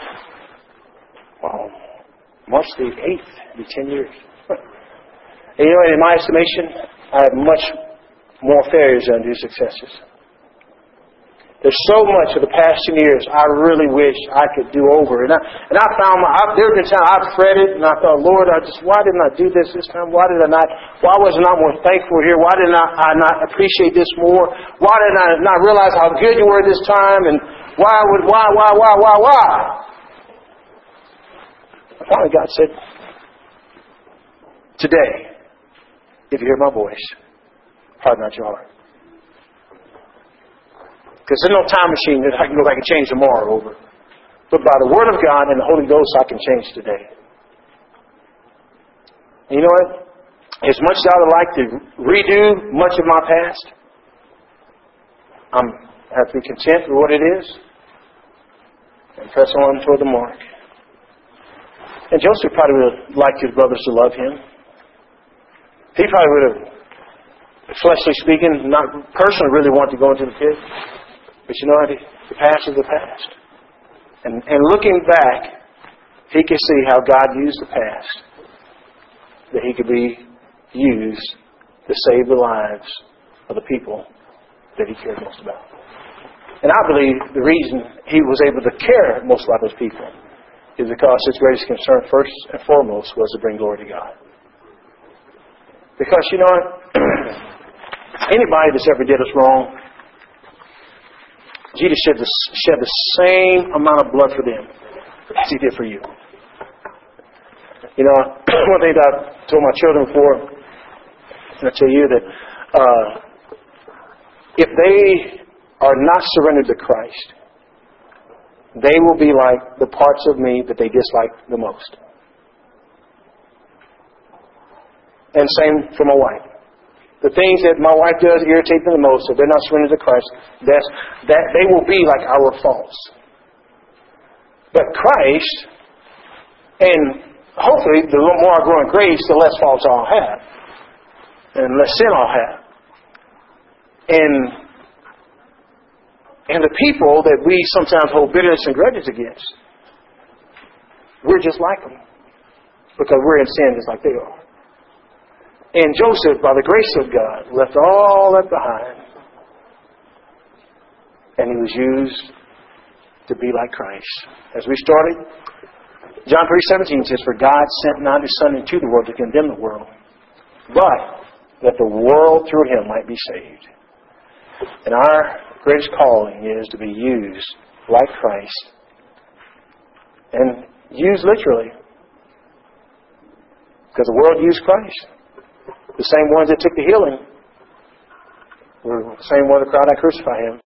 Speaker 1: the 8th, it'll be 10 years. And in my estimation, I have much more failures than I do successes. There's so much of the past 10 years I really wish I could do over. And I found there have been times I've fretted and I thought, Lord, why didn't I do this time? Why was I not more thankful here? Why did I not appreciate this more? Why did I not realize how good you were this time? And why? And finally God said, today, if you hear my voice, harden not your heart. Because there's no time machine that I can go back and change tomorrow over. But by the Word of God and the Holy Ghost, I can change today. And you know what? As much as I would like to redo much of my past, I have to be content with what it is and press on toward the mark. And Joseph probably would have liked his brothers to love him. He probably would have, fleshly speaking, not personally really wanted to go into the pit. But you know what? The past is the past. And looking back, he could see how God used the past. That he could be used to save the lives of the people that he cared most about. And I believe the reason he was able to care most about those people is because his greatest concern, first and foremost, was to bring glory to God. Because, you know what? Anybody that's ever did us wrong, Jesus shed the same amount of blood for them as he did for you. One thing that I told my children before, and I tell you that if they are not surrendered to Christ, they will be like the parts of me that they dislike the most. And same for my wife. The things that my wife does irritate them the most, if they're not surrendered to Christ, that they will be like our faults. But Christ, and hopefully the more I grow in grace, the less faults I'll have. And less sin I'll have. And the people that we sometimes hold bitterness and grudges against, we're just like them. Because we're in sin just like they are. And Joseph, by the grace of God, left all that behind. And he was used to be like Christ. As we started, John 3:17 says, for God sent not his Son into the world to condemn the world, but that the world through him might be saved. And our greatest calling is to be used like Christ. And used literally. Because the world used Christ. The same ones that took the healing were the same ones that cried, I crucify Him.